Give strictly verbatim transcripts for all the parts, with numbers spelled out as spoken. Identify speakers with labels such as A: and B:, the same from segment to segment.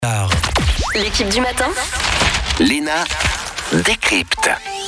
A: L'équipe du matin,
B: Léna décrypte.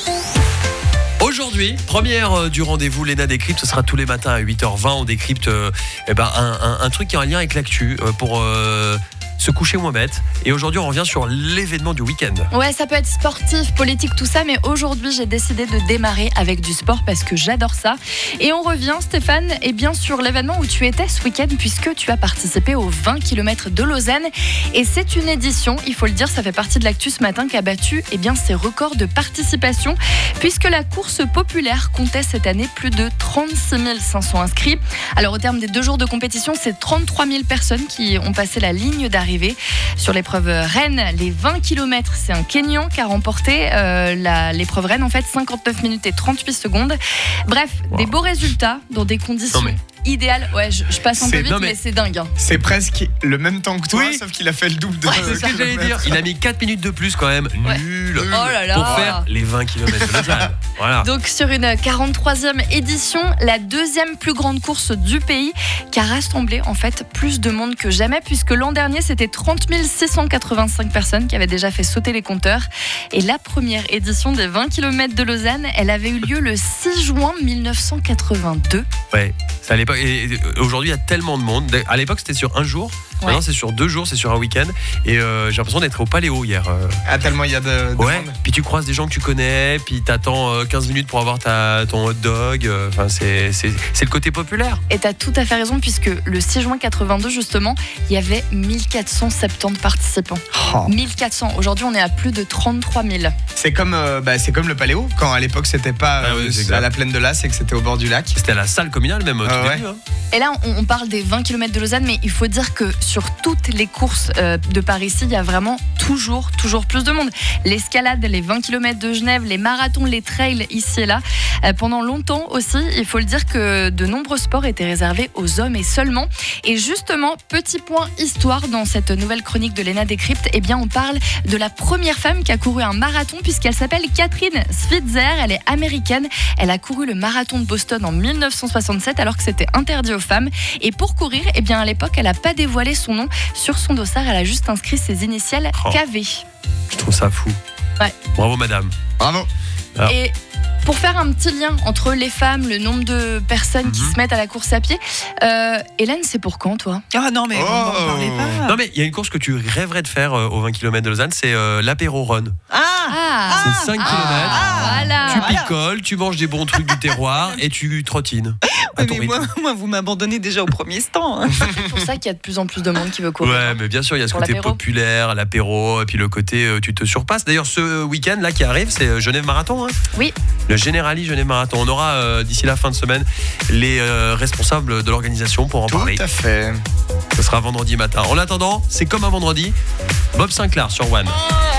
C: Aujourd'hui, première du rendez-vous Léna décrypte, ce sera tous les matins à huit heures vingt. On décrypte euh, eh ben, un, un, un truc qui a un lien avec l'actu euh, pour euh, se coucher moins bête. Et aujourd'hui, on revient sur l'événement du week-end.
D: Ouais, ça peut être sportif, politique, tout ça, mais aujourd'hui, j'ai décidé de démarrer avec du sport parce que j'adore ça. Et on revient, Stéphane, et bien sur l'événement où tu étais ce week-end, puisque tu as participé aux vingt kilomètres de Lausanne. Et c'est une édition, il faut le dire, ça fait partie de l'actu ce matin, qui a battu eh bien, ses records de participation, puisque la course populaire comptait cette année plus de trente-six mille cinq cents inscrits. Alors, au terme des deux jours de compétition, c'est trente-trois mille personnes qui ont passé la ligne d'arrivée. Sur l'épreuve Rennes, les vingt kilomètres, c'est un Kényan qui a remporté euh, la, l'épreuve Rennes, en fait, cinquante-neuf minutes et trente-huit secondes. Bref, wow. Des beaux résultats dans des conditions mais... idéales. Ouais, je, je passe un c'est, peu vite, non, mais, mais c'est dingue. Hein.
E: C'est presque le même temps que toi, oui. Sauf qu'il a fait le double de
C: ouais, c'est ça que j'allais dire. Il a mis quatre minutes de plus quand même. Ouais. Nul.
D: Oh là là.
C: Pour faire les vingt kilomètres de Lausanne. Voilà.
D: Donc, sur une quarante-troisième édition, la deuxième plus grande course du pays, qui a rassemblé en fait plus de monde que jamais, puisque l'an dernier, c'était trente mille six cent quatre-vingt-cinq personnes qui avaient déjà fait sauter les compteurs. Et la première édition des vingt kilomètres de Lausanne, elle avait eu lieu le six juin mille neuf cent quatre-vingt-deux.
C: Ouais, c'est à l'époque. Et aujourd'hui, il y a tellement de monde. À l'époque, c'était sur un jour. Ouais. Maintenant, c'est sur deux jours, c'est sur un week-end. Et euh, j'ai l'impression d'être au Paléo hier.
E: Ah, tellement il y a de, de
C: ouais.
E: monde.
C: Puis tu croises des gens que tu connais, puis t'attends euh, quinze minutes pour avoir ta, ton hot dog. Enfin, c'est, c'est, c'est le côté populaire.
D: Et t'as tout à fait raison, puisque le six juin quatre-vingt-deux, justement, il y avait mille quatre cent soixante-dix participants. Oh. mille quatre cents. Aujourd'hui, on est à plus de trente-trois mille.
E: C'est comme, euh, bah, c'est comme le Paléo, quand à l'époque, c'était pas
C: ah, oui,
E: euh, à la plaine de Lasse et que c'était au bord du lac.
C: C'était à la salle communale, même au
E: ah,
C: tout
E: ouais.
C: début. Hein.
D: Et là, on, on parle des vingt kilomètres de Lausanne, mais il faut dire que sur toutes les courses euh, de Paris-Ici, il y a vraiment toujours, toujours plus de monde. L'escalade, les vingt kilomètres de Genève, les marathons, les trails ici et là. Euh, pendant longtemps aussi, il faut le dire que de nombreux sports étaient réservés aux hommes et seulement. Et justement, petit point histoire dans cette nouvelle chronique de Léna décrypte, eh bien, on parle de la première femme qui a couru un marathon, puisqu'elle s'appelle Catherine Switzer. Elle est américaine. Elle a couru le marathon de Boston en mille neuf cent soixante-sept, alors que c'était interdit aux femmes. Et pour courir, eh bien, à l'époque, elle n'a pas dévoilé son nom. Sur son dossard, elle a juste inscrit ses initiales oh. K V.
C: Je trouve ça fou.
D: Ouais.
C: Bravo, madame.
E: Bravo.
D: Alors. Et pour faire un petit lien entre les femmes, le nombre de personnes mm-hmm. qui se mettent à la course à pied, euh, Hélène, c'est pour quand, toi ?
F: Ah non, mais oh. on n'en parlait pas.
C: Non, mais il y a une course que tu rêverais de faire euh, aux vingt kilomètres de Lausanne, c'est euh, l'apéro run.
F: Ah,
D: ah
C: C'est cinq kilomètres.
D: Ah, voilà.
C: Tu picoles, tu manges des bons trucs du terroir et tu trottines.
F: Ouais, mais moi, moi, vous m'abandonnez déjà au premier stand. Hein.
D: C'est pour ça qu'il y a de plus en plus de monde qui veut courir.
C: Ouais, mais bien sûr, il y a ce côté
D: l'apéro.
C: populaire, l'apéro, et puis le côté euh, tu te surpasses. D'ailleurs, ce week-end là qui arrive, c'est Genève Marathon. Hein.
D: Oui.
C: Le Generali Genève Marathon. On aura euh, d'ici la fin de semaine les euh, responsables de l'organisation pour en
E: Tout
C: parler.
E: Tout à fait.
C: Ce sera vendredi matin. En attendant, c'est comme un vendredi. Bob Sinclair sur One.